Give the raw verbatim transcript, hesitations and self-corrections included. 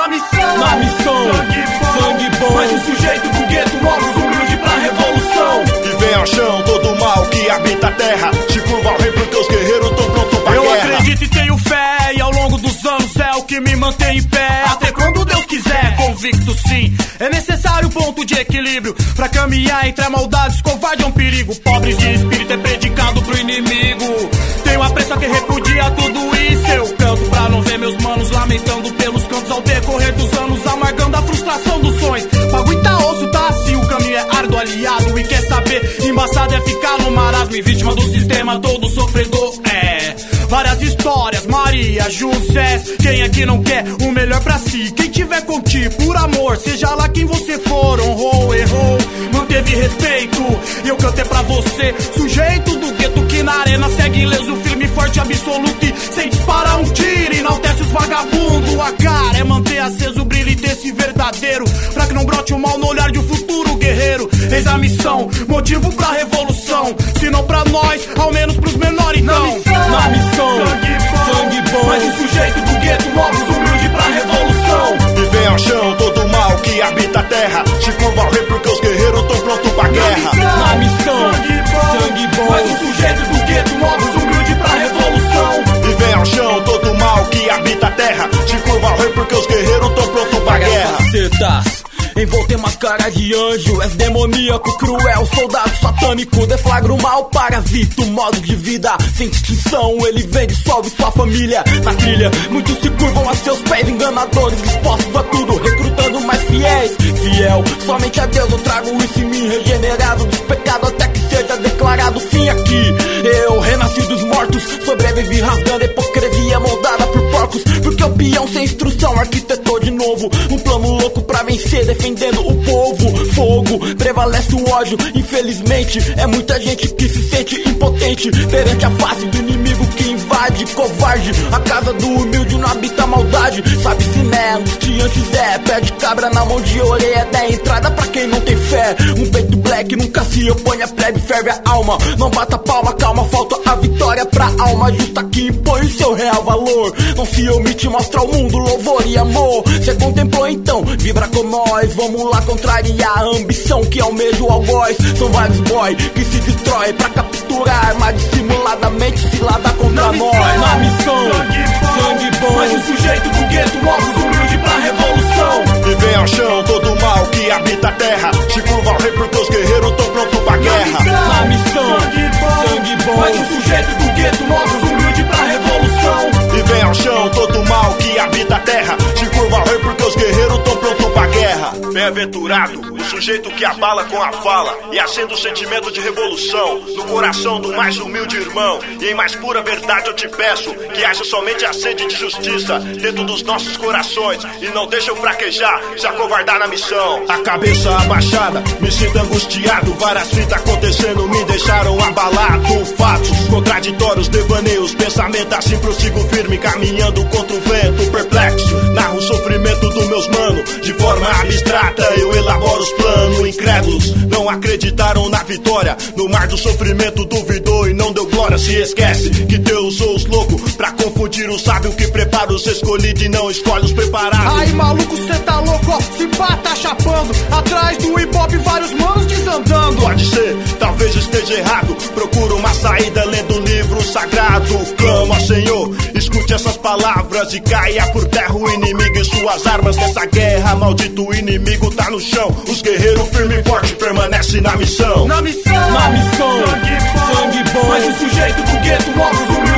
Na missão, na missão, sangue bom, sangue bom. Mas o sujeito do gueto, novos humilde pra revolução. E vem ao chão todo o mal que habita a terra, se curva ao rei porque os guerreiros tão prontos pra Eu guerra. acredito e tenho fé, e ao longo dos anos é o que me mantém em pé. Até quando Deus quiser, convicto sim. É necessário ponto de equilíbrio pra caminhar entre a maldade, covarde é um perigo. Pobres de espírito é predicado pro inimigo. Tenho a pressa que repudia tudo isso. Eu canto pra não ver meus manos lamentando pelos cantos ao decorrer dos anos, amargando a frustração dos sonhos. Bagulho tá osso, tá assim, o caminho é árduo, aliado. E quer saber, embaçado é ficar no marasmo e vítima do sistema todo sofredor. É, várias histórias, Maria, José. Quem aqui não quer o melhor pra si? Quem tiver contigo, por amor, seja lá quem você for, honrou, errou, manteve respeito. E eu cantei pra você, sujeito do gueto que na arena segue ileso, firme, forte, absoluto e sem disparar um tiro. Enaltece os vagabundos, a cara é manter aceso o brilho e ter esse verdadeiro, pra que não brote o mal no olhar de um futuro guerreiro. Eis a missão, motivo pra revolução, se não pra nós, ao menos pros menores então. Na missão, na missão, sangue bom, sangue bom. Mas o sujeito do gueto, novos humilde pra revolução. E vem ao chão todo o mal que habita a terra, se curva ao rei porque os guerreiros tão prontos pra guerra. Na missão, sangue bom, sangue bom. Mas o sujeito do gueto, novos humilde pra revolução. E vem ao chão todo o mal que habita a terra, se curva ao rei porque os guerreiros tão prontos pra guerra. Facetas, envolto em máscara de anjo, és demoníaco, cruel, soldado satânico, deflagra o mal, parasita o modo de vida sem distinção, ele vem, dissolve sua família na trilha. Muitos se curvam a seus pés, enganadores, dispostos a tudo, recrutando mais fiéis. Fiel, somente a Deus eu trago isso em mim, regenerado dos pecados até que seja declarado fim aqui. Eu renasci dos mortos, sobrevivi rasgando a hipocrisia moldada por porcos, porque o peão sem instrução arquitetou de novo um plano louco pra vencer, defendendo o povo. Fogo, prevalece o ódio, infelizmente é muita gente que se sente impotente perante a face do inimigo que invade, covarde. A casa do humilde não habita a maldade, sabe-se né, angustiantes é pé de cabra na mão de orelha, da entrada pra quem não tem fé. Um peito black nunca se opõe a plebe, ferve a alma, não bata palma, calma, falta a vitória pra alma justa que impõe o seu real valor. Não se omite, mostra ao mundo louvor e amor. Cê contemplou então, vibra com nós, vamos lá contrariar a ambição que almeja o algoz. São vários boy que se destrói pra capturar, mas dissimuladamente se lada contra Na nós. missão, Na missão, sangue bom, sangue bom. Mas o sujeito do gueto, novos humilde pra revolução. E vem ao chão todo o mal que habita a terra, se curva ao rei porque os guerreiros tão prontos pra guerra. Na missão, sangue bom, sangue bom. Mas o sujeito do gueto, novos humilde pra revolução. E vem ao chão todo o mal que habita a terra, se curva ao rei porque os guerreiros tão prontos pra guerra. Bem-aventurado o sujeito que abala com a fala e acende o sentimento de revolução no coração do mais humilde irmão. E em mais pura verdade eu te peço que haja somente a sede de justiça dentro dos nossos corações e não deixa eu fraquejar, se acovardar na missão. A cabeça abaixada, me sinto angustiado, várias fitas acontecendo me deixaram abalado. Fatos contraditórios, devaneios, pensamento assim prossigo firme, caminhando contra o vento, perplexo, narro o sofrimento dos meus manos de forma abstrata, eu elaboro os planos. Incrédulos não acreditaram na vitória, no mar do sofrimento duvidou e não deu glória. Se esquece que Deus usou os loucos pra confundir o sábio que prepara os escolhidos e não escolhe os preparados. Aí maluco, cê tá louco, ó, se pá, tá chapando. Atrás do hip hop vários manos desandando. Pode ser, talvez esteja errado, procura uma saída lendo um livro sagrado. Clama ao Senhor, escute essas palavras e caia por terra o inimigo e suas armas. Nessa guerra, maldito inimigo tá no chão, os guerreiros firme e forte permanecem na missão. Na missão, Na missão, sangue bom, sangue bom. Mas o sujeito do gueto, novos humilde